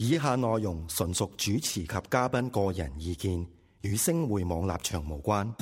以下內容純屬主持及嘉賓個人意見，與星匯網立場無關。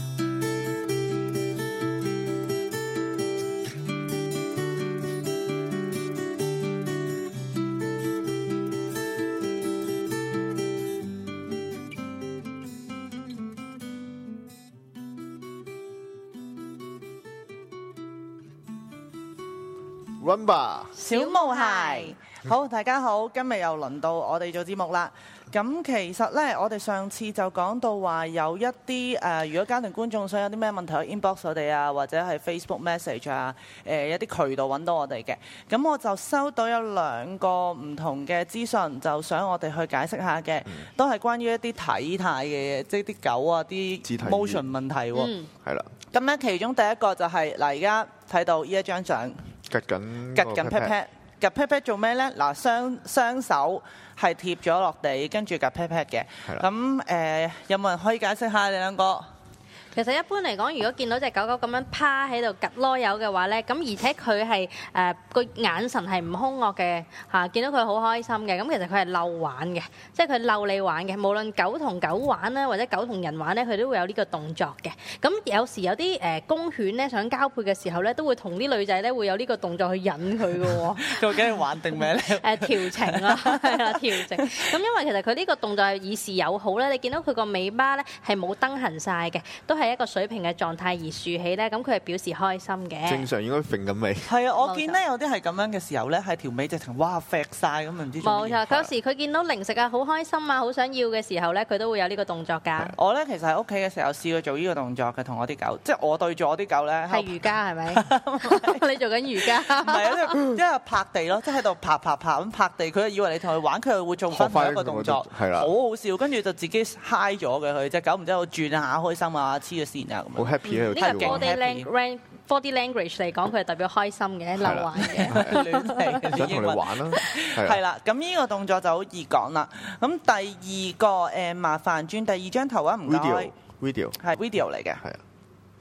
Rumba 小毛孩，好，大家好，今日又輪到我哋做節目啦。咁其實呢，我哋上次就講到話有一啲如果家庭觀眾想有啲咩問題，inbox 我哋啊，或者係 Facebook message 啊，一啲渠道揾到我哋嘅。咁我就收到有2個唔同嘅資訊，就想我哋去解釋下嘅，都係關於一啲體態嘅嘢，即係啲狗啊啲 motion 問題喎。係啦。咁咧，其中第一個就係嗱，而家睇到呢一張相。 趌緊 pat pat， 趌 pat pat 做咩咧？嗱，雙手係貼咗落地，跟住趌 pat pat 嘅。咁有冇人可以解釋下你兩個？ 其實一般嚟講，如果見到隻狗狗咁樣趴喺度趌囉柚嘅話咧，咁而且佢係個眼神係唔兇惡嘅嚇，見到佢好開心嘅，咁其實佢係溜玩嘅，即係佢溜你玩嘅。無論狗同狗玩咧，或者狗同人玩咧，佢都會有呢個動作嘅。咁有時有啲公犬咧想交配嘅時候咧，都會同啲女仔咧會有呢個動作去引佢嘅喎。 究竟係玩定咩咧？ 調情啦，係啦，調情。咁因為其實佢呢個動作係以示友好咧，你見到佢個尾巴咧係冇蹬痕晒嘅，都係一個水平嘅狀態而豎起咧，咁佢係表示開心嘅。 正常應該揈緊尾。 係啊，我見咧有啲係咁樣嘅時候咧，係條尾直情哇揈晒咁，唔知做乜嘢。 冇錯，有時佢見到零食啊，好開心啊，好想要嘅時候咧，佢都會有呢個動作㗎。 我咧其實喺屋企嘅時候試過做呢個動作嘅，同我啲狗，即係我對住我啲狗咧。 係瑜伽係咪？你做緊瑜伽？ 唔係啊，因為拍地咯，即係喺度拍咁拍地，佢就以為你同佢玩，佢又會做翻同一個動作， 係啦， 好好笑。跟住就自己嗨咗嘅佢，隻狗唔知喺度轉下開心啊，黐咗線啊咁。 好 happy 喺度呢個 body language 嚟講，佢係代表開心嘅，溜玩嘅。 想同你玩啦。 係啦，咁呢個動作就好易講啦。咁第二個麻煩轉第2張圖啊，唔該。 video 係 video 嚟嘅。 係啊。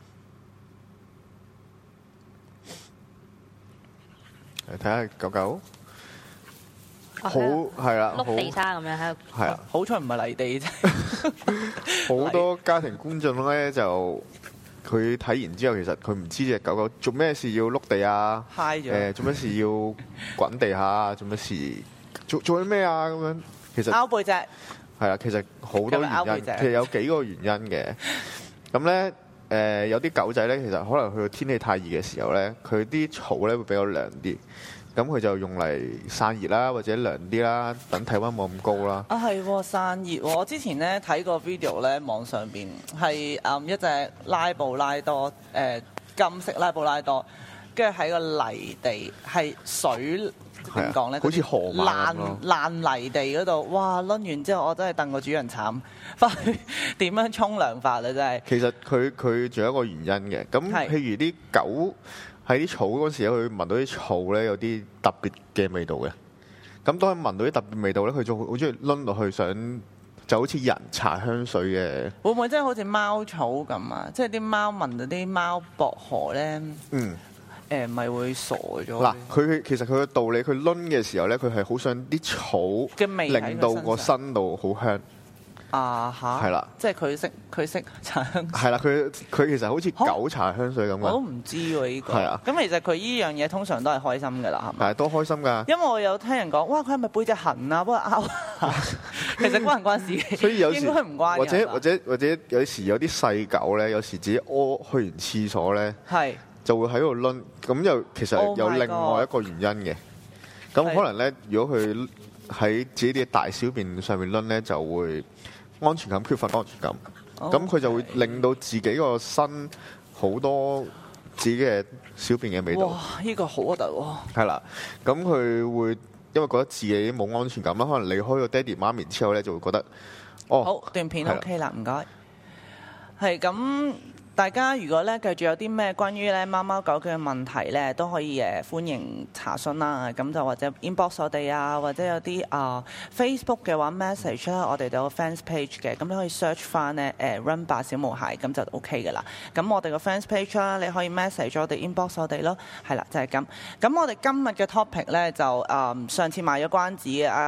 嚟睇下狗狗。好係啦， 碌地沙咁樣喺度。 係啊， 好彩唔係泥地啫。 好多家庭觀眾咧就佢睇完之後，其實佢唔知隻狗狗做咩事要碌地啊，做咩事要滾地下啊，做咩事做緊咩啊咁樣。其實拗背脊係啊，其實好多原因，其實有幾個原因嘅。咁咧有啲狗仔咧，其實可能去到天氣太熱嘅時候咧，佢啲草咧會比較涼啲。咁佢就用嚟散熱啦，或者涼啲啦，等體溫冇咁高啦。啊， 係喎，散熱喎！我之前咧睇過 video 咧，網上邊係一隻拉布拉多，金色拉布拉多，跟住喺個泥地係水點講咧？ 好似河馬爛泥地嗰度，哇！攆完之後，我真係戥個主人慘，翻去點樣沖涼法咧？真係。 其實佢仲有一個原因嘅，咁譬如啲狗喺啲草嗰時咧，佢聞到啲草咧有啲特別嘅味道嘅。咁當佢聞到啲特別味道咧，佢就好中意攆落去，想就好似人搽香水嘅。會唔會真係好似貓草咁啊？即係啲貓聞到啲貓薄荷咧，咪會傻咗。 嗱，佢其實佢嘅道理，佢攆嘅時候咧，佢係好想啲草嘅味令到個身度好香。 啊嚇！ 係啦， 即係佢識搽香水。 係啦，佢其實好似狗搽香水咁嘅。我都唔知喎呢個。 係啊。 咁其實佢依樣嘢通常都係開心㗎啦，係咪？ 係都開心㗎。因為我有聽人講，哇！佢係咪背脊痕啊？幫佢拗下。其實關唔關事？ 所以有時應該唔關。 或者有時有啲細狗咧，有時自己屙去完廁所咧，就會喺度攆。咁又其實有另外一個原因嘅。咁可能咧，如果佢喺自己啲大小便上面攆咧，就會安全感缺乏安全感，咁佢就會令到自己個身好多自己嘅小便嘅味道。 哇！呢個好核突喎。係啦，咁佢會因為覺得自己冇安全感啦，可能離開個爹哋媽咪之後咧，就會覺得好段片 OK 啦，唔該。係咁。大家如果咧繼續有啲咩關於咧貓貓狗嘅問題咧，都可以歡迎查詢啦。咁就或者 inbox 我哋啊，或者有啲Facebook 嘅話 message 啦，我哋都有 fans page 嘅。咁你可以 search 翻咧Rumba 小毛孩，咁就 OK 嘅啦。咁我哋個 fans page 啦，你可以 message 我哋 inbox 我哋咯。係啦，就係咁。咁我哋今日嘅 topic 咧就上次賣咗關子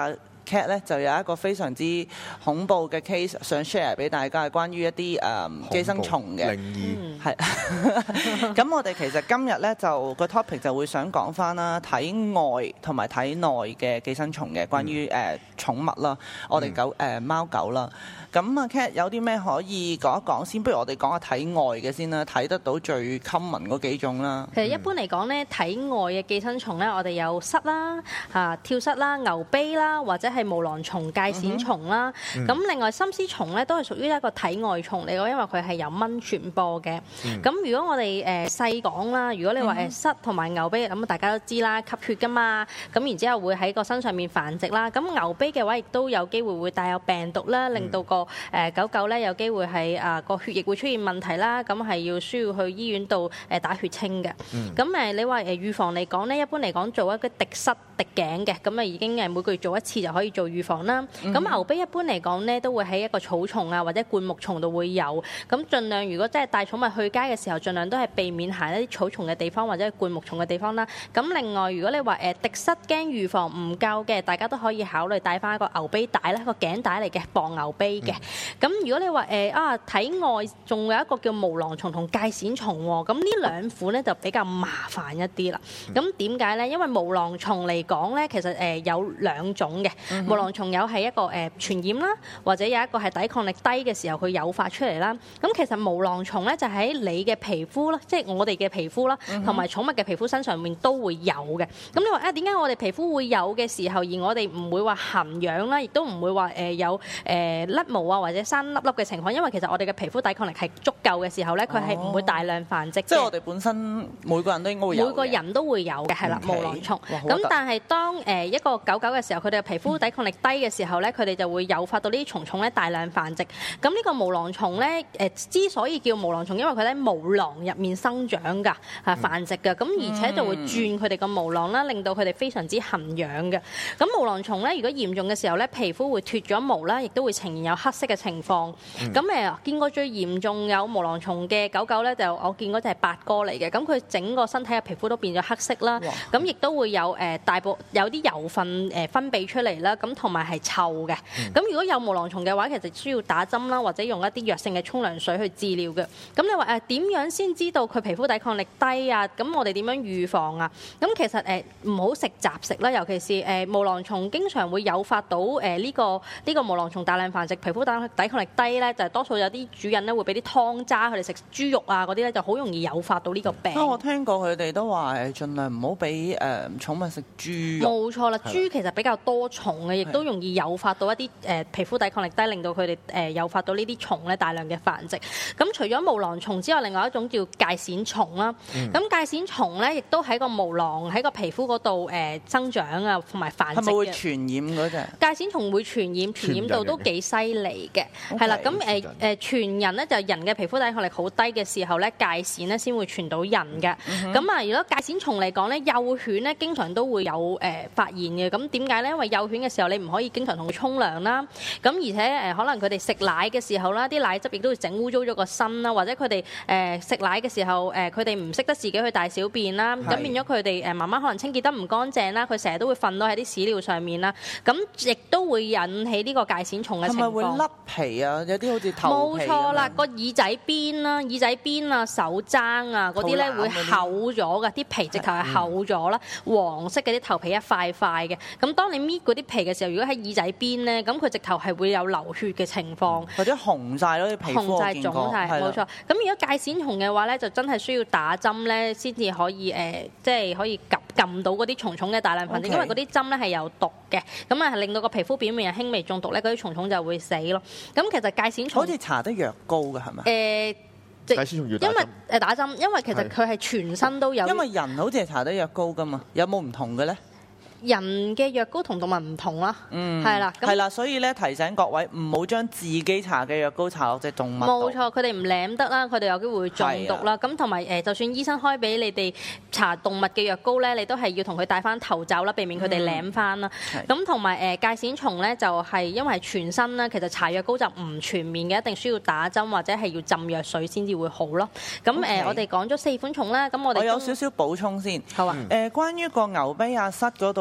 Cat 咧就有一個非常之恐怖嘅 case 想 share 俾大家，係關於一啲寄生蟲嘅靈異。 係。咁我哋其實今日咧就個 topic 就會想講翻啦，體外同埋體內嘅寄生蟲嘅，關於寵物啦，我哋貓狗啦。咁啊 Cat 有啲咩可以講一講先？不如我哋講下體外嘅先啦，睇得到最 common 嗰幾種啦。 其實一般嚟講咧，體外嘅寄生蟲咧，我哋有虱啦、跳蚤啦、牛卑啦，或者係毛囊蟲、介癬蟲啦。咁另外心絲蟲咧都係屬於一個體外蟲嚟嘅，因為佢係由蚊傳播嘅。咁如果我哋細講啦，如果你話虱同埋牛卑，咁大家都知啦，吸血噶嘛。咁然之後會喺個身上面繁殖啦。咁牛卑嘅話，亦都有機會帶有病毒啦，令到個狗狗咧有機會係個血液會出現問題啦。咁係需要去醫院度打血清嘅。咁你話預防嚟講咧，一般嚟講做一個滴虱滴頸嘅，咁已經每個月做一次就可以做預防啦。咁牛卑一般嚟講咧，都會喺一個草叢啊或者灌木叢度會有。咁盡量如果真係帶寵物去街嘅時候，盡量都係避免行一啲草叢嘅地方或者灌木叢嘅地方啦。咁另外如果你話滴虱驚預防唔夠嘅，大家都可以考慮帶翻一個牛卑帶啦，一個頸帶嚟嘅綁牛卑嘅。咁如果你話體外仲有一個叫毛囊蟲同介癬蟲喎，咁呢兩款咧就比較麻煩一啲啦。咁點解咧？因為毛囊蟲嚟講咧，其實有兩種嘅。毛囊蟲有係一個傳染啦，或者有一個係抵抗力低嘅時候佢誘發出嚟啦。咁其實毛囊蟲咧就喺你嘅皮膚啦，即係我哋嘅皮膚啦，同埋寵物嘅皮膚身上面都會有嘅。咁你話點解我哋皮膚會有嘅時候，而我哋唔會話痕癢啦，亦都唔會話有甩毛啊或者生粒粒嘅情況？因為其實我哋嘅皮膚抵抗力係足夠嘅時候咧，佢係唔會大量繁殖嘅。 即係我哋本身每個人都應該會有嘅。每個人都會有嘅，係啦，毛囊蟲。咁但係當一個狗狗嘅時候，佢哋嘅皮膚抵抗力低嘅時候咧，佢哋就會誘發到呢啲蟲蟲咧大量繁殖。咁呢個毛囊蟲咧之所以叫毛囊蟲，因為佢喺毛囊入面生長㗎，繁殖㗎。咁而且就會轉佢哋個毛囊啦，令到佢哋非常之痕癢嘅。咁毛囊蟲咧，如果嚴重嘅時候咧，皮膚會脫咗毛啦，亦都會呈現有黑色嘅情況。咁見過最嚴重有毛囊蟲嘅狗狗咧，就我見嗰隻係八哥嚟嘅。咁佢整個身體嘅皮膚都變咗黑色啦。咁亦都會有有啲油分分泌出嚟啦。咁同埋係臭嘅。咁如果有毛囊蟲嘅話，其實需要打針啦，或者用一啲藥性嘅沖涼水去治療嘅。咁你話點樣先知道佢皮膚抵抗力低啊？咁我哋點樣預防啊？咁其實唔好食雜食啦，尤其是毛囊蟲經常會誘發到呢個毛囊蟲大量繁殖，皮膚抵抗力低咧，就係多數有啲主人咧會俾啲湯渣佢哋食豬肉啊嗰啲咧，就好容易誘發到呢個病。 我聽過佢哋都話盡量唔好俾寵物食豬肉。冇錯啦，豬其實比較多蟲嘅，亦都容易誘發到一啲皮膚抵抗力低，令到佢哋誘發到呢啲蟲咧大量嘅繁殖。咁除咗毛囊蟲之外，另外一種叫介癬蟲啦。咁介癬蟲咧亦都喺個毛囊喺個皮膚嗰度增長啊，同埋繁殖嘅。係咪會傳染嗰隻？介癬蟲會傳染到都幾犀利嘅，係啦。咁傳人咧就人嘅皮膚抵抗力好低嘅時候咧，介癬咧先會傳到人嘅。咁如果介癬蟲嚟講咧，幼犬咧經常都會有發現嘅。咁點解咧？因為幼犬嘅時候你唔可以經常同佢沖涼啦。咁而且可能佢哋食奶嘅時候啦，啲奶汁亦都會整污糟咗個身啦，或者佢哋食奶嘅時候佢哋唔識得自己去大小便啦，咁變咗佢哋媽媽可能清潔得唔乾淨啦，佢成日都會瞓到喺啲屎尿上面啦，咁亦都會引起呢個介癬蟲嘅情況。係咪會甩皮啊？有啲好似頭皮。冇錯啦，個耳仔邊啦、耳仔邊啊、手踭啊嗰啲咧會厚咗嘅，啲皮直頭係厚咗啦，黃色嘅啲頭皮一塊塊嘅。咁當你搣嗰啲皮嘅時候，如果喺耳仔邊咧，咁佢直頭係會有流血嘅情況，或者紅晒咯啲皮膚，紅曬腫曬，冇錯。咁如果介癬蟲嘅話咧，就真係需要打針咧，先至可以即係可以撳到嗰啲蟲蟲嘅大量繁殖，因為嗰啲針咧係有毒嘅，咁係令到個皮膚表面係輕微中毒咧，嗰啲蟲蟲就會死咯。咁其實介癬蟲好似搽得藥膏嘅係咪？介癬蟲要打針，因為打針，因為其實佢係全身都有。因為人好似係搽得藥膏噶嘛，有冇唔同嘅咧？人嘅藥膏同動物唔同啦，係啦，係啦，所以咧提醒各位唔好將自己搽嘅藥膏搽落隻動物度。冇錯，佢哋唔舐得啦，佢哋有機會中毒啦。咁同埋就算醫生開俾你哋搽動物嘅藥膏咧，你都係要同佢戴翻頭罩啦，避免佢哋舐翻啦。咁同埋介癬蟲咧就係因為係全身啦，其實搽藥膏就唔全面嘅，一定需要打針或者係要浸藥水先至會好咯。咁我哋講咗4款蟲啦，咁我有少少補充先。好啊。關於個牛卑啊、虱嗰度。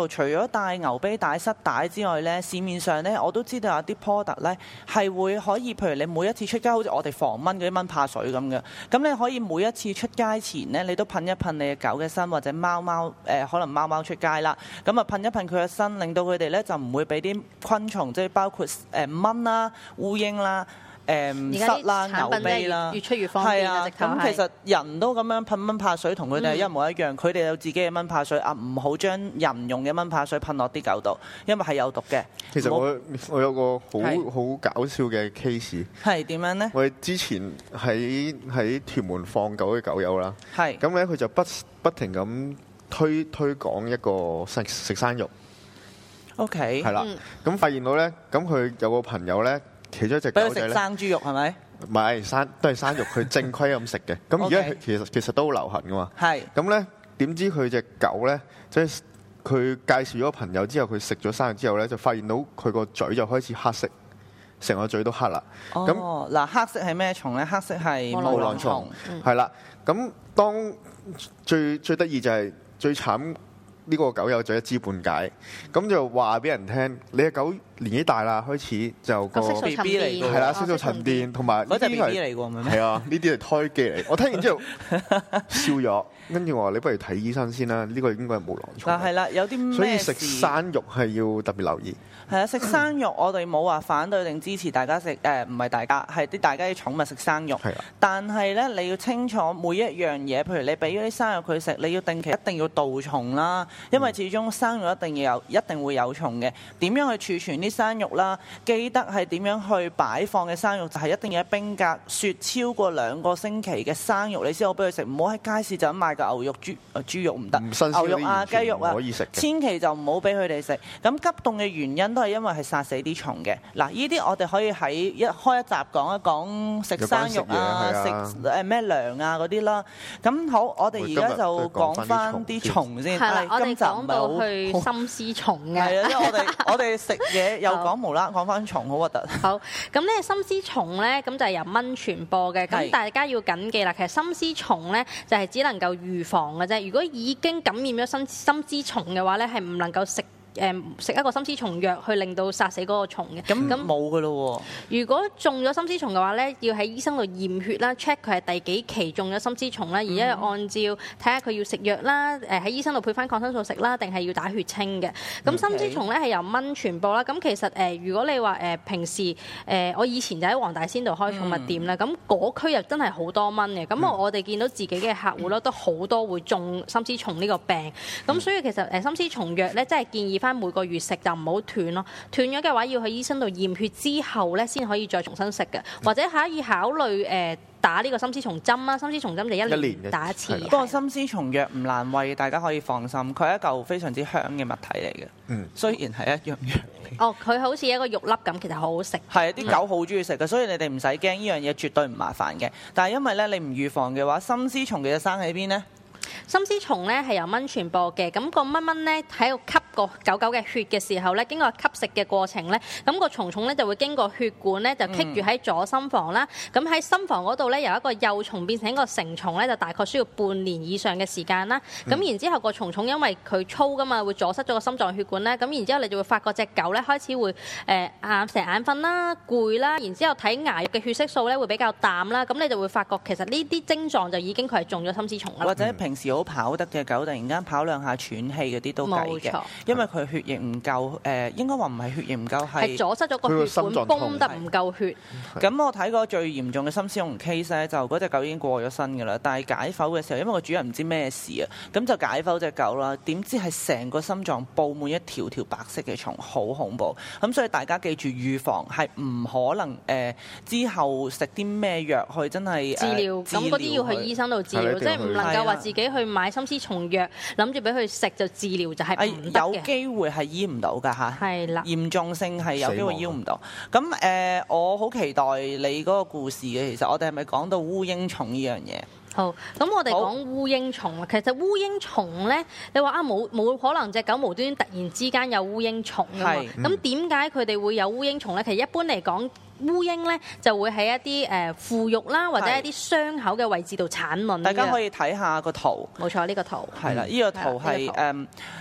除咗帶牛髀帶、塞帶之外咧，市面上咧我都知道有啲 product 咧係會可以，譬如你每一次出街，好似我哋防蚊嗰啲蚊怕水咁嘅，咁你可以每一次出街前咧，你都噴一噴你嘅狗嘅身或者貓可能貓貓出街啦，咁啊噴一噴佢嘅身，令到佢哋咧就唔會俾啲昆蟲，即係包括蚊啦、烏蠅啦。塞啦、牛髀啦， 越出越方便啊！ 咁其實人都咁樣噴蚊怕水，同佢哋係一模一樣。佢哋有自己嘅蚊怕水啊，唔好將人用嘅蚊怕水噴落啲狗度，因為係有毒嘅。 其實我有個好搞笑嘅 case。係點樣呢？我哋之前喺屯門放狗嘅狗友啦，咁咧佢就不停咁推廣一個食生肉。OK。係啦，咁發現到咧，咁佢有個朋友咧。其中一隻狗仔咧，俾佢食生豬肉係咪？唔係都係生肉，佢正規咁食嘅。咁而家其實都好流行噶嘛。係。咁咧點知佢隻狗咧，即係佢介紹咗個朋友之後，佢食咗生肉之後咧，就發現到佢個嘴就開始黑色，成個嘴都黑啦。哦。嗱，黑色係咩蟲咧？黑色係毛囊蟲。係啦。咁當最得意就係最慘。呢個狗友就一知半解，咁就話俾人聽，你嘅狗年紀大啦，開始就個 B B 嚟嘅，係啦，色素沉澱，同埋呢啲係 B B 嚟㗎，係啊，呢啲係胎記嚟。我聽完之後笑咗，跟住我話你不如睇醫生先啦，呢個應該係毛囊蟲。嗱係啦，有啲咩事？所以食生肉係要特別留意。係啊，食生肉我哋冇話反對定支持大家食，唔係大家係大家啲寵物食生肉。係啊。但係咧，你要清楚每一樣嘢，譬如你俾咗啲生肉佢食，你要定期一定要杜蟲啦。因為始終生肉一定會有蟲嘅。點樣去儲存啲生肉啦？記得係點樣去擺放嘅生肉，就係一定要喺冰格雪超過2個星期嘅生肉，你先好俾佢食。唔好喺街市就咁買個牛肉、豬肉唔得，牛肉啊、雞肉啊，千祈就唔好俾佢哋食。咁急凍嘅原因都係因為係殺死啲蟲嘅。嗱，呢啲我哋可以喺開一集講一講食生肉啊、食咩糧啊嗰啲啦。咁好，我哋而家就講翻啲蟲先。 我哋講到去心絲蟲嘅， 係啊，因為我哋食嘢又講無啦，講翻蟲好核突。 好，咁呢心絲蟲咧，咁就係由蚊傳播嘅。咁大家要緊記啦，其實心絲蟲咧就係只能夠預防嘅啫。如果已經感染咗心絲蟲嘅話咧，係唔能夠食一個心絲蟲藥去令到殺死嗰個蟲嘅。咁冇噶咯喎。 如果中咗心絲蟲嘅話咧，要喺醫生度驗血啦 ，check 佢係第幾期中咗心絲蟲啦，而家按照睇下佢要食藥啦，喺醫生度配翻抗生素食啦，定係要打血清嘅。咁心絲蟲咧係由蚊傳播啦。咁其實如果你話平時我以前就喺黃大仙度開寵物店啦，咁嗰區又真係好多蚊嘅。咁我哋見到自己嘅客戶咧都好多會中心絲蟲呢個病。咁所以其實心絲蟲藥咧，真係建議翻每個月食就唔好斷咯。斷咗嘅話，要去醫生度驗血之後咧，先可以再重新食嘅。或者可以考慮打呢個心絲蟲針啦。心絲蟲針就一年打一次。不過心絲蟲藥唔難餵，大家可以放心。佢係一嚿非常之香嘅物體嚟嘅。雖然係一樣藥。 哦，佢好似一個肉粒咁，其實好好食。 係啲狗好中意食嘅，所以你哋唔使驚，呢樣嘢絕對唔麻煩嘅。但係因為咧，你唔預防嘅話，心絲蟲其實生喺邊呢？ 心絲蟲咧係由蚊傳播嘅，咁個蚊咧喺度吸個狗狗嘅血嘅時候咧，經過吸食嘅過程咧，咁個蟲蟲咧就會經過血管咧就棘住喺左心房啦。咁喺心房嗰度咧，由一個幼蟲變成一個成蟲咧，就大概需要半年以上嘅時間啦。咁然之後個蟲蟲因為佢粗噶嘛，會阻塞咗個心臟血管咧。咁然之後你就會發覺隻狗咧開始會成日眼瞓啦、攰啦，然之後睇牙肉嘅血色素咧會比較淡啦。咁你就會發覺其實呢啲症狀就已經佢係中咗心絲蟲啦。或者平時好跑得嘅狗，突然間跑兩下喘氣嗰啲都計嘅，因為佢血液唔夠，應該話唔係血液唔夠，係阻塞咗個血管，泵得唔夠血。咁我睇過最嚴重嘅心絲蟲 case 咧，就嗰隻狗已經過咗身㗎啦。但係解剖嘅時候，因為個主人唔知咩事啊，咁就解剖隻狗啦。點知係成個心臟佈滿一條條白色嘅蟲，好恐怖。咁所以大家記住預防係唔可能之後食啲咩藥去真係治療。咁嗰啲要去醫生度治療，即係唔能夠話自己去買心絲蟲藥，諗住俾佢食就治療就係唔得嘅。有機會係醫唔到㗎嚇。係啦，嚴重性係有機會醫唔到。咁我好期待你嗰個故事嘅。其實我哋係咪講到烏蠅蟲呢樣嘢？好，咁我哋講烏蠅蟲啊。其實烏蠅蟲咧，你話冇可能隻狗無端端突然之間有烏蠅蟲㗎嘛？咁點解佢哋會有烏蠅蟲咧？其實一般嚟講，烏蠅咧就會喺一啲腐肉啦，或者一啲傷口嘅位置度產卵。大家可以睇下個圖。冇錯，呢個圖係啦，呢個圖係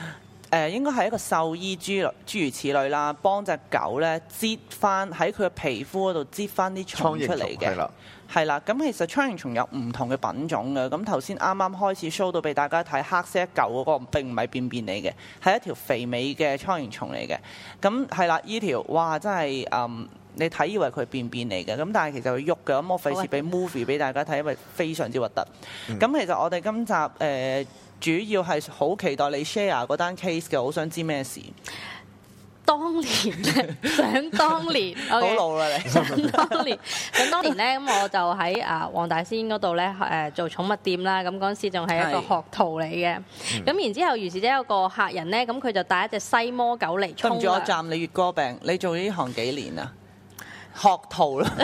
應該係一個獸醫諸如此類啦，幫隻狗咧擠翻喺佢嘅皮膚嗰度擠翻啲蟲出嚟嘅。係啦，咁其實蒼蠅蟲有唔同嘅品種嘅。咁頭先啱啱開始 show 到俾大家睇黑色一嚿嗰個並唔係便便嚟嘅，係一條肥美嘅蒼蠅蟲嚟嘅。咁係啦，依條哇真係你睇以為佢係便便嚟嘅，咁但係其實佢喐嘅。咁我費事俾 movie 俾大家睇，因為非常之核突。咁其實我哋今集主要係好期待你 share 嗰單 case 嘅，好想知咩事。 當年咧，想當年， 好老啦你。 想當年咧，咁我就喺黃大仙嗰度咧做寵物店啦。咁嗰陣時仲係一個學徒嚟嘅。咁然之後，如是者有個客人咧，咁佢就帶一隻西摩狗嚟沖涼。對唔住，我站你乙哥病。你做呢行幾年啊？學徒啦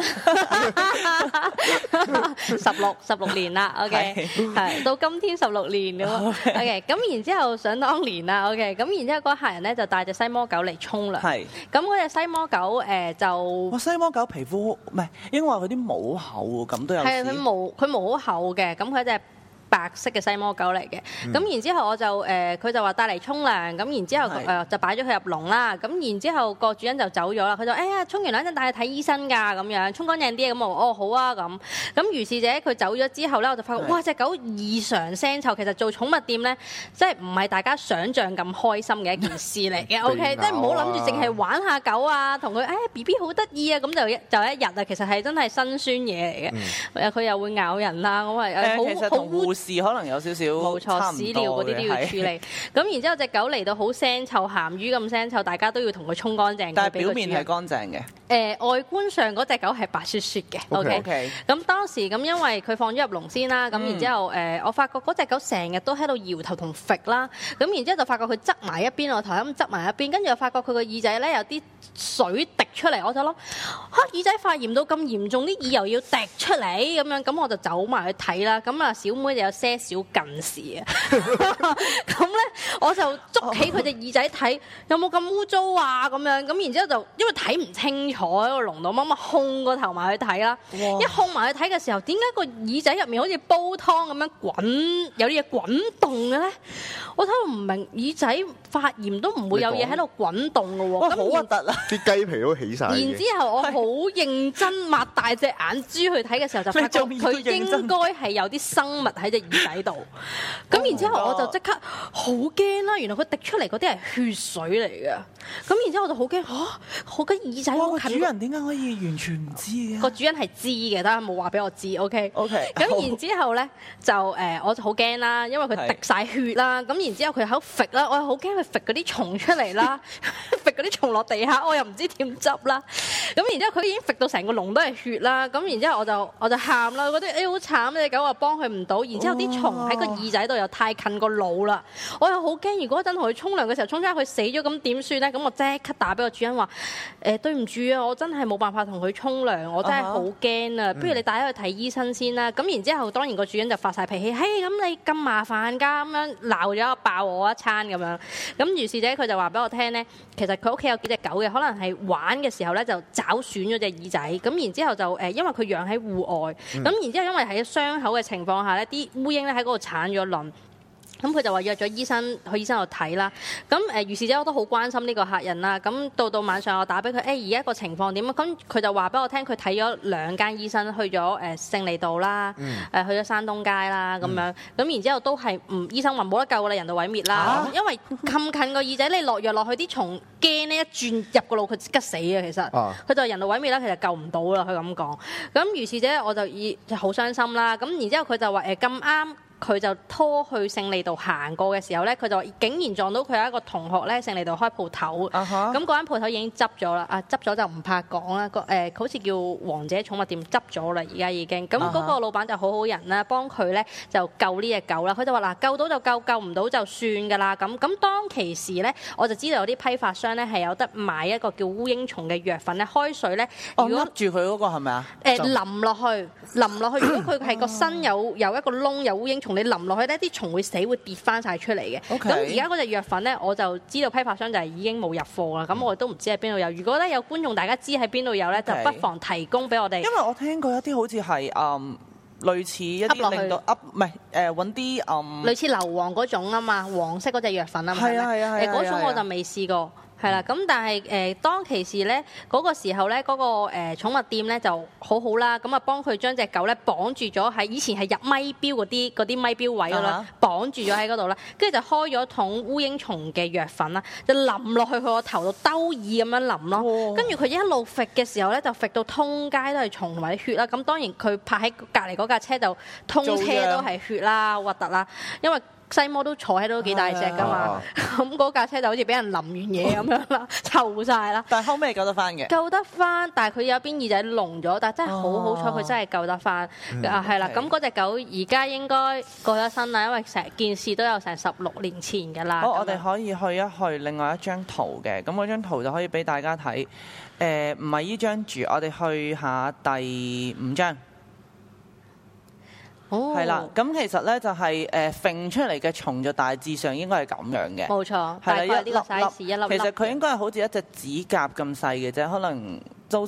，16年啦 ，OK， 係到今天16年咁 ，OK， 咁然之後想當年啦 ，OK， 咁然之後嗰個客人咧就帶隻西摩狗嚟沖涼，係，咁嗰隻西摩狗就，哇，西摩狗皮膚唔係，應該話佢啲毛厚喎，咁都有，係佢毛好厚嘅，咁佢一隻白色嘅西摩狗嚟嘅，咁然之後我就佢就話帶嚟沖涼，咁然之後就擺咗佢入籠啦，咁然之後個主人就走咗啦，佢就哎呀沖完涼陣帶佢睇醫生㗎，咁樣沖乾淨啲，咁我哦好啊咁，咁如是者佢走咗之後咧，我就發覺哇隻狗異常腥臭，其實做寵物店咧，即係唔係大家想象咁開心嘅一件事嚟嘅，OK， 即係唔好諗住淨係玩下狗啊，同佢BB 好得意啊，咁就一日啊，其實係真係辛酸嘢嚟嘅，佢又會咬人啦，咁係好污。可能有少少冇錯，屎尿嗰啲都要處理。咁然之後隻狗嚟到好腥臭，鹹魚咁腥臭，大家都要同佢沖乾淨。但係表面係乾淨嘅。外觀上嗰隻狗係白雪雪嘅。OK。咁當時咁因為佢放咗入籠先啦，咁然之後我發覺嗰隻狗成日都喺度搖頭同揈啦。咁然之後就發覺佢側埋一邊，我頭咁側埋一邊，跟住又發覺佢個耳仔咧有啲水滴出嚟，我就諗耳仔發炎到咁嚴重，啲耳又要滴出嚟咁樣，咁我就走埋去睇啦。咁小妹就有些少近視啊，咁咧我就捉起佢隻耳仔睇，有冇咁污糟啊咁樣，咁然之後就因為睇唔清楚喺個籠度，乜控個頭埋去睇啦，一控埋去睇嘅時候，點解個耳仔入面好似煲湯咁樣滾，有啲嘢滾動嘅咧？我睇到唔明，耳仔發炎都唔會有嘢喺度滾動嘅喎，咁好核突啊！啲雞皮都起晒。然之後我好認真擘大隻眼珠去睇嘅時候，就發覺佢應該係有啲生物喺隻耳仔度。咁然之後我就即刻好驚啦！原來佢滴出嚟嗰啲係血水嚟嘅。咁然之後我就好驚嚇，我嘅耳仔好近。主人點解可以完全唔知嘅？個主人係知嘅，但係冇話俾我知。OK。咁然之後咧就我就好驚啦，因為佢滴晒血啦。咁然之後佢喺度揈啦，我又好驚佢揈嗰啲蟲出嚟啦，揈嗰啲蟲落地下，我又唔知點執啦。咁然之後佢已經揈到成個籠都係血啦。咁然之後我就喊啦，覺得好慘，隻狗話幫佢唔到。然之後啲蟲喺個耳仔度又太近個腦啦，我又好驚。如果一陣同佢沖涼嘅時候沖出佢死咗，咁點算咧？咁我即刻打俾個主人話：對唔住啊，我真係冇辦法同佢沖涼，我真係好驚啊！不如你帶佢去睇醫生先啦。咁然之後，當然個主人就發晒脾氣，嘿，咁你咁麻煩㗎，咁樣鬧咗爆我一餐咁樣。咁如是者佢就話俾我聽咧，其實佢屋企有幾隻狗嘅，可能係玩嘅時候咧就爪損咗隻耳仔。咁然之後就因為佢養喺戶外，咁然之後因為喺傷口嘅情況下咧，啲烏蠅咧喺嗰度產咗卵。咁佢就話約咗醫生去醫生度睇啦。咁如是者我都好關心呢個客人啦。咁到晚上我打俾佢，而家個情況點啊？咁佢就話俾我聽，佢睇咗2間醫生，去咗勝利道啦，去咗山東街啦咁樣。咁然之後都係醫生話冇得救㗎啦，人道毀滅啦。因為咁近個耳仔，你落藥落去啲蟲驚呢，一轉入個腦佢即刻死嘅。其實佢就人道毀滅啦，其實救唔到啦。佢咁講。咁如是者我就好傷心啦。咁然之後佢就話咁啱。佢就拖去勝利道行過嘅時候咧，佢就竟然撞到佢有一個同學咧，勝利道開鋪頭。咁嗰間鋪頭已經執咗啦，執咗就唔怕講啦。好似叫王者寵物店執咗啦，而家已經。咁嗰個老闆就好好人啦，幫佢咧就救呢隻狗啦。佢就話嗱，救到就救，救唔到就算㗎啦。咁當其時咧，我就知道有啲批發商咧係有得買一個叫烏蠅蟲嘅藥粉咧，開水咧。如果住佢嗰個係咪啊？淋落去。如果佢係個身有一個窿有烏蠅蟲。你淋落去呢啲蟲會死，會跌翻晒出嚟嘅。咁而家嗰隻藥粉咧，我就知道批發商就係已經冇入貨啦。咁我都唔知喺邊度有。如果咧有觀眾大家知喺邊度有咧，就不妨提供俾我哋。因為我聽過一啲好似係類似一啲令到唔係揾啲類似硫磺嗰種啊嘛，黃色嗰隻藥粉啊嘛， 係啊， 嗰種我就未試過。係啦，咁但係當其時咧，嗰個時候咧，嗰個寵物店咧就好好啦，咁啊幫佢將隻狗咧綁住咗喺以前係入咪錶嗰啲咪錶位㗎啦，綁住咗喺嗰度啦，跟住就開咗桶烏蠅蟲嘅藥粉啦，就淋落去佢個頭度兜耳咁樣淋咯，跟住佢一路揈嘅時候咧，就揈到通街都係蟲同埋啲血啦，咁當然佢泊喺隔離嗰架車就通車都係血啦，核突啦，因為西摩都坐喺度都幾大隻㗎嘛，咁嗰架車就好似俾人淋完嘢咁樣啦，臭晒啦。 但係後尾救得翻嘅。救得翻，但係佢有邊耳仔聾咗，但係真係好彩，佢真係救得翻。係啦，咁嗰隻狗而家應該過咗身啦，因為成件事都有成16年前㗎啦。 好，我哋可以去另外一張圖嘅，咁嗰張圖就可以俾大家睇。唔係呢張住，我哋去下第5張。係啦，咁其實咧就係揈出嚟嘅蟲就大致上應該係咁樣嘅。 冇錯，大概呢個 size 一粒。 其實佢應該係好似一隻指甲咁細嘅啫，可能都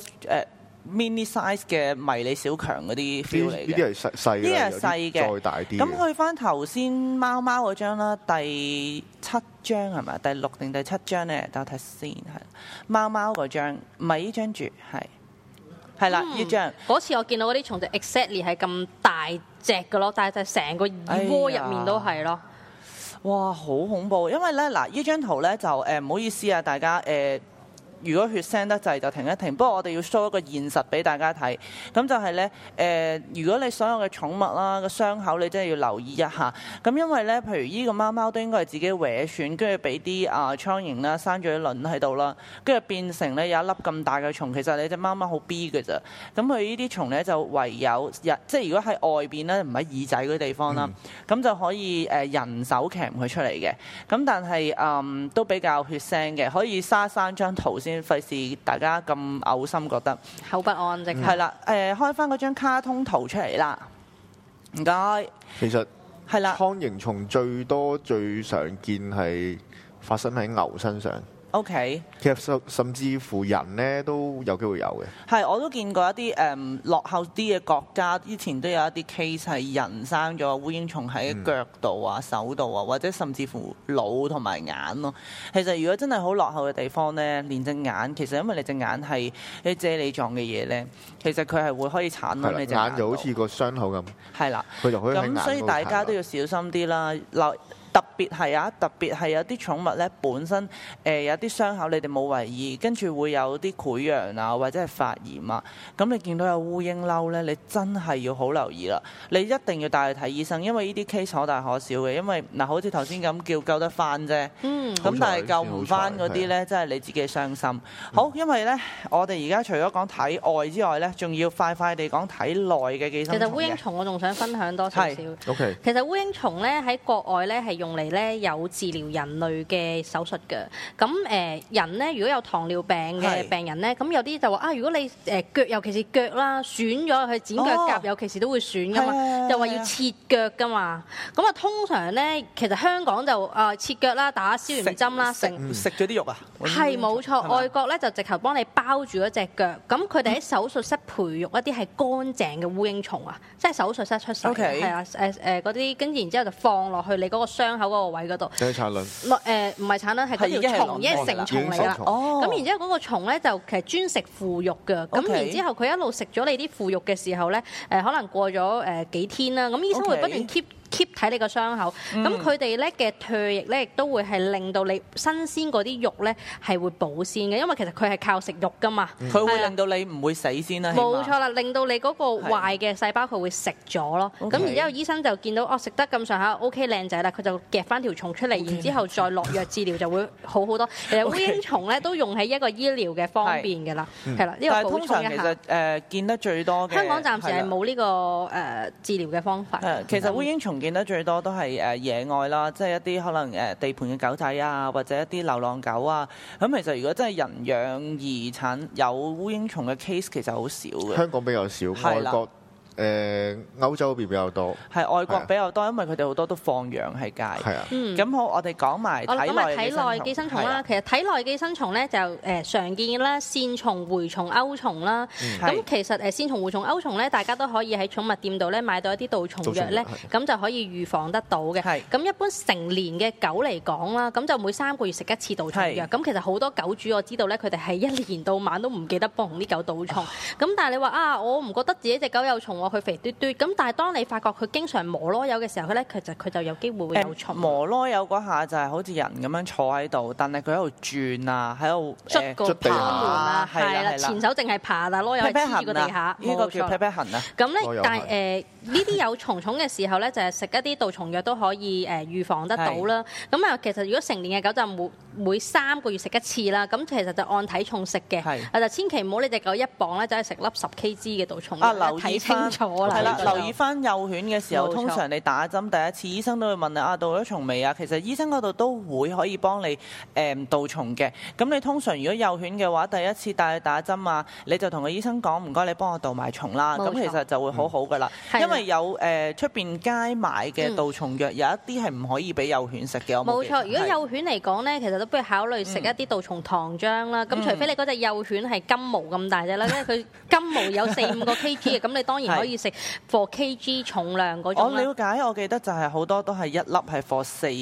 mini size 嘅迷你小強嗰啲 feel 嚟嘅。 呢啲係細嘅， 呢啲係細嘅， 再大啲。 咁去翻頭先貓貓嗰張啦，第7張係咪？第6定第7張咧？等我睇先，係貓貓嗰張，唔係呢張住，係啦，呢張。 嗰次我見到嗰啲蟲就 exactly 係咁大隻嘅咯，但係就成個耳窩入面都係咯。 哇，好恐怖！因為咧嗱，呢張圖咧就唔好意思啊，大家如果血腥得滯就停一停。不過我哋要 show 一個現實俾大家睇，咁就係咧如果你所有嘅寵物啦個傷口，你真係要留意一下。咁因為咧，譬如呢個貓貓都應該係自己搲損，跟住俾啲蒼蠅啦生咗啲卵喺度啦，跟住變成咧有一粒咁大嘅蟲。其實你隻貓貓好 B 嘅咋，咁佢呢啲蟲咧就唯有即係如果喺外邊咧，唔喺耳仔嗰啲地方啦，咁就可以人手鉗佢出嚟嘅。咁但係都比較血腥嘅，可以3張圖先，費事大家咁嘔心，覺得口不安靜。 係啦，開翻嗰張卡通圖出嚟啦，唔該。 其實係啦， 蒼蠅蟲最多最常見係發生喺牛身上。 OK， 其實甚至乎人咧都有機會有嘅。 係，我都見過一啲落後啲嘅國家，以前都有一啲 case 係人生咗烏蠅蟲喺腳度啊、手度啊，或者甚至乎腦同埋眼咯。其實如果真係好落後嘅地方咧，連隻眼其實因為你隻眼係啲啫喱狀嘅嘢咧，其實佢係會可以產到你隻眼就好似個傷口咁。 係啦， 佢就可以喺眼度。咁所以大家都要小心啲啦。特別係有啲寵物咧，本身有啲傷口，你哋冇為意，跟住會有啲潰瘍啊，或者係發炎啊。咁你見到有烏蠅褸咧，你真係要好留意啦。你一定要帶去睇醫生，因為呢啲 case 可大可小嘅。因為嗱，好似頭先咁救得翻啫，咁但係救唔翻嗰啲咧，真係你自己傷心。好，因為咧，我哋而家除咗講體外之外咧，仲要快地講體內嘅寄生蟲。 其實烏蠅蟲我仲想分享多少少。 OK。 其實烏蠅蟲咧喺國外咧係用嚟咧有治療人類嘅手術嘅。咁人咧如果有糖尿病嘅病人咧，咁有啲就話啊，如果你腳尤其是腳啦損咗，去剪腳甲尤其是都會損噶嘛，就話要切腳噶嘛。咁啊通常咧，其實香港就切腳啦，打消炎針啦， 食咗啲肉啊。 係冇錯，外國咧就直頭幫你包住嗰隻腳。咁佢哋喺手術室培育一啲係乾淨嘅烏蠅蟲啊，即係手術室出世，係啊嗰啲，跟住然之後就放落去你嗰個傷口嗰個位嗰度。 係產卵。 唔係產卵，係嗰條蟲已經係成蟲嚟㗎啦。咁然之後嗰個蟲咧就其實專食腐肉㗎。咁然之後佢一路食咗你啲腐肉嘅時候咧，可能過咗幾天啦。咁醫生會不斷 keep 睇你個傷口。咁佢哋咧嘅唾液咧亦都會係令到你新鮮嗰啲肉咧係會保鮮嘅，因為其實佢係靠食肉㗎嘛。 佢會令到你唔會死先啦。 冇錯啦，令到你嗰個壞嘅細胞佢會食咗咯。咁然之後醫生就見到食得咁上下 OK 靚仔啦，佢就夾翻條蟲出嚟，然之後再落藥治療就會好好多。其實烏蠅蟲咧都用喺一個醫療嘅方便㗎啦，係啦。呢個補充一下。但係通常其實見得最多嘅香港暫時係冇呢個治療嘅方法。 其實烏蠅蟲見得最多都係野外啦，即係一啲可能地盤嘅狗仔啊，或者一啲流浪狗啊。咁其實如果真係人養而產有烏蠅蟲嘅 case， 其實好少嘅。 香港比較少，外國歐洲嗰邊比較多， 係外國比較多，因為佢哋好多都放養喺街。 係啊， 咁好，我哋講埋體內寄生蟲啦。 其實體內寄生蟲咧就常見啦，線蟲、蛔蟲、鈎蟲啦。咁其實線蟲、蛔蟲、鈎蟲咧，大家都可以喺寵物店度咧買到一啲杜蟲藥咧，咁就可以預防得到嘅。咁一般成年嘅狗嚟講啦，咁就每3個月食一次杜蟲藥。咁其實好多狗主我知道咧，佢哋係一年到晚都唔記得幫啲狗杜蟲。咁但係你話啊，我唔覺得自己隻狗有蟲喎，佢肥嘟嘟。咁但係當你發覺佢經常磨囉柚嘅時候咧，其實佢就有機會會有蟲。 磨囉柚嗰下就係好似人咁樣坐喺度，但係佢喺度轉啊，喺度捽個地下，係啦，前手淨係爬，但係囉柚係黐住個地下。 呢個叫 pat pat 痕啊。 咁咧，但係呢啲有蟲嘅時候咧，就係食一啲杜蟲藥都可以預防得到啦。咁啊，其實如果成年嘅狗就每3個月食一次啦。咁其實就按體重食嘅，就千祈唔好你隻狗1磅咧，就係食粒10 kg 嘅杜蟲藥。睇清楚啦。係啦， 留意翻幼犬嘅時候，通常你打針第一次，醫生都會問你杜咗蟲未啊？其實醫生嗰度都會可以幫你杜蟲嘅。咁你通常如果幼犬嘅話，第一次帶你打針啊，你就同個醫生講唔該，你幫我杜埋蟲啦。咁其實就會好好噶啦。因為有出邊街買嘅杜蟲藥，有一啲係唔可以俾幼犬食嘅。 冇錯，如果幼犬嚟講咧，其實都不如考慮食一啲杜蟲糖漿啦。咁除非你嗰隻幼犬係金毛咁大隻啦，因為佢金毛有4-5個 kg 嘅，咁你當然可以食 for kg 重量嗰種啦。 我了解，我記得就係好多都係一粒係 for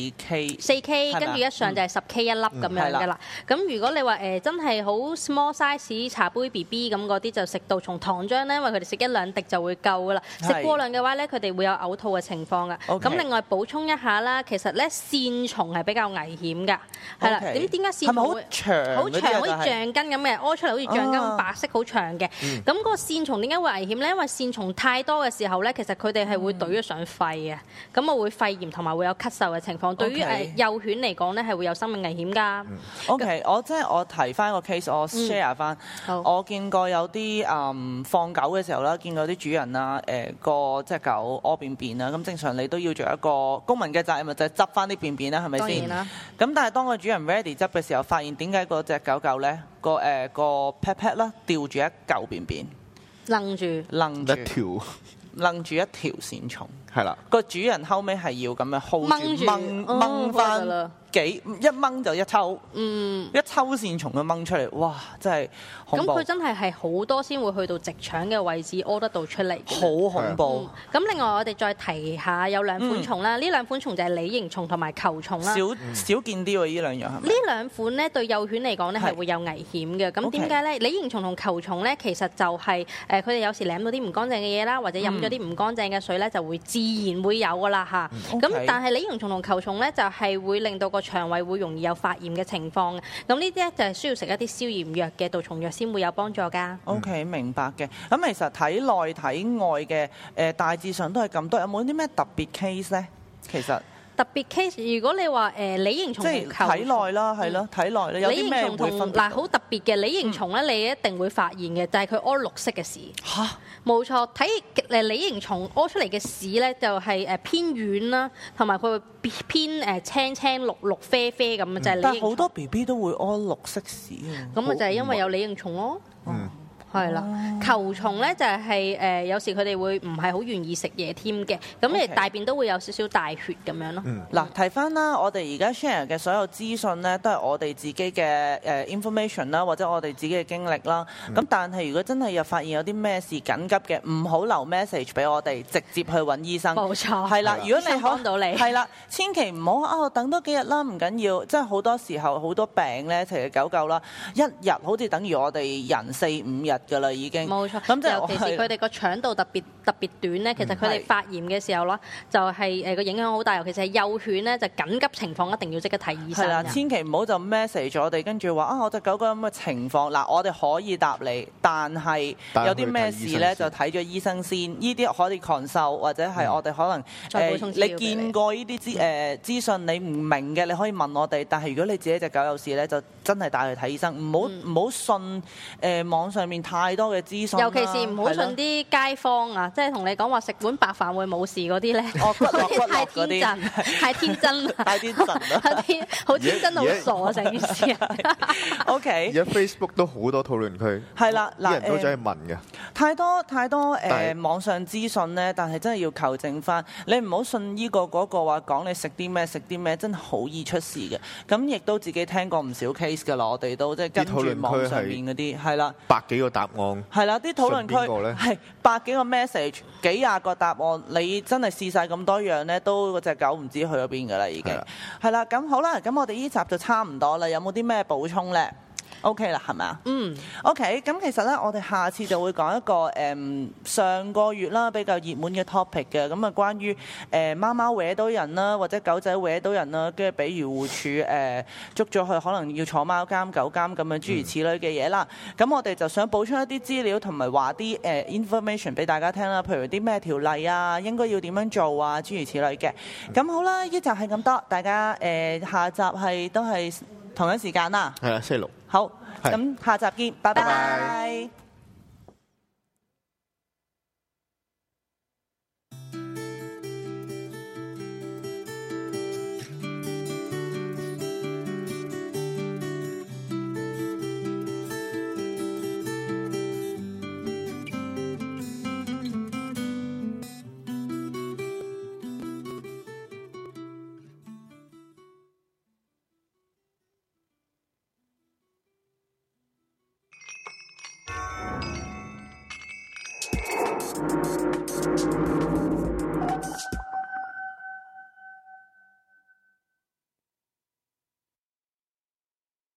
4K， 跟住一上就係10K 一粒咁樣嘅啦。咁如果你話真係好 small size 茶杯 BB 咁嗰啲，就食杜蟲糖漿咧，因為佢哋食1-2滴就會夠噶啦。食過量嘅話咧，佢哋會有嘔吐嘅情況噶。咁另外補充一下啦，其實咧線蟲係比較危險㗎，係啦。點解線蟲會好長，好似橡筋咁嘅，屙出嚟好似橡筋咁白色好長嘅。咁嗰個線蟲點解會危險咧？因為線蟲太多嘅時候咧，其實佢哋係會懟咗上肺嘅，咁啊會肺炎同埋會有咳嗽嘅情況。對於幼犬嚟講咧，係會有生命危險㗎。 OK，我提翻個 case，我 share 翻。我見過有啲放狗嘅時候啦，見過啲主人啊，個隻狗屙便便啦，咁正常你都要做一個公民嘅責任，就係執翻啲便便啦，係咪先？當然啦。咁但係當個主人 ready 執嘅時候，發現點解嗰隻狗狗咧個 pat pat 啦吊住一嚿便便，楞住一條線蟲，係啦。個主人後尾係要咁樣 hold 住掹翻。一掹就一抽，一抽線蟲咁掹出嚟，哇！真係恐怖。咁佢真係好多先會去到直腸嘅位置屙得到出嚟，好恐怖。咁另外我哋再提下有2款蟲啦，呢2款蟲就係鯉形蟲同埋球蟲啦。少見啲喎，呢2樣係咪？呢2款咧對幼犬嚟講咧係會有危險嘅。咁點解咧？鯉形蟲同球蟲咧其實就係佢哋有時舐到啲唔乾淨嘅嘢啦，或者飲咗啲唔乾淨嘅水咧，就會自然會有噶啦嚇。咁但係鯉形蟲同球蟲咧就係會令到個腸胃會容易有發炎嘅情況嘅，咁呢啲咧就係需要食一啲消炎藥嘅杜蟲藥先會有幫助㗎。OK， 明白嘅。咁其實體內體外嘅大致上都係咁多，有冇啲咩特別 case 咧？其實特別 case， 如果你話鯉形蟲即係體內啦，係咯，體內咧有啲咩會分別？嗱，好特別嘅鯉形蟲咧，你一定會發現嘅，就係佢屙綠色嘅屎。嚇！冇錯，睇鯉形蟲屙出嚟嘅屎咧，就係偏軟啦，同埋佢會偏青青綠綠啡啡咁，就係鯉形蟲。但係好多 BB 都會屙綠色屎啊！咁啊，就係因為有鯉形蟲咯。係啦，球蟲咧就係有時佢哋會唔係好願意食嘢添嘅，咁你大便都會有少少大血咁樣咯。嗱，提翻啦，我哋而家 share 嘅所有資訊咧，都係我哋自己嘅information 啦，或者我哋自己嘅經歷啦。咁但係如果真係又發現有啲咩事緊急嘅，唔好留 message 俾我哋，直接去揾醫生。冇錯。係啦，如果你幫到你，係啦，千祈唔好等多幾日啦，唔緊要。即係好多時候好多病咧，其實狗狗啦，一日好似等於我哋人4-5日㗎啦，已經。冇錯。咁尤其是佢哋個腸道特別短咧，其實佢哋發炎嘅時候啦，就係個影響好大。尤其是係幼犬咧，就緊急情況一定要即刻睇醫生。係啦，千祈唔好就 message 我哋，跟住話我隻狗狗咁嘅情況。嗱，我哋可以答你，但係有啲咩事咧就睇咗醫生先。呢啲可以 consult，或者係我哋可能你見過呢啲資訊，你唔明嘅，你可以問我哋。但係如果你自己隻狗有事咧，就真係帶去睇醫生，唔好信網上面太太多嘅資訊， 尤其是唔好信啲街坊啊，即係同你講話食碗白飯會冇事嗰啲咧， 骨落太天真，太天真啦， 太天真啦， 好天真好傻啊！成件事啊 ，OK。 而家 Facebook 都好多討論區， 係啦， 啲人都走去問嘅。 太多網上資訊咧，但係真係要求證翻。你唔好信呢個嗰個話講你食啲咩，真係好易出事嘅。咁亦都自己聽過唔少 case 㗎啦，我哋都即係跟住網上面嗰啲係啦， 百幾個答案係啦，啲討論區係百幾個 message，幾廿個答案，你真係試晒咁多樣咧，都嗰隻狗唔知去咗邊㗎啦，已經係啦。咁好啦，咁我哋呢集就差唔多啦，有冇啲咩補充咧？OK 啦，係咪啊？OK， 咁其實咧，我哋下次就會講一個上個月啦比較熱門嘅 topic 嘅，咁啊關於貓貓搲到人啦，或者狗仔搲到人啦，跟住俾漁護署捉咗佢，可能要坐貓監、狗監咁樣諸如此類嘅嘢啦。咁我哋就想補充一啲資料同埋話啲information 俾大家聽啦，譬如啲咩條例啊，應該要點樣做啊，諸如此類嘅。咁好啦，呢集係咁多，大家下集都係同一時間啦。 係啦，星期六。 好，咁下集見，拜拜。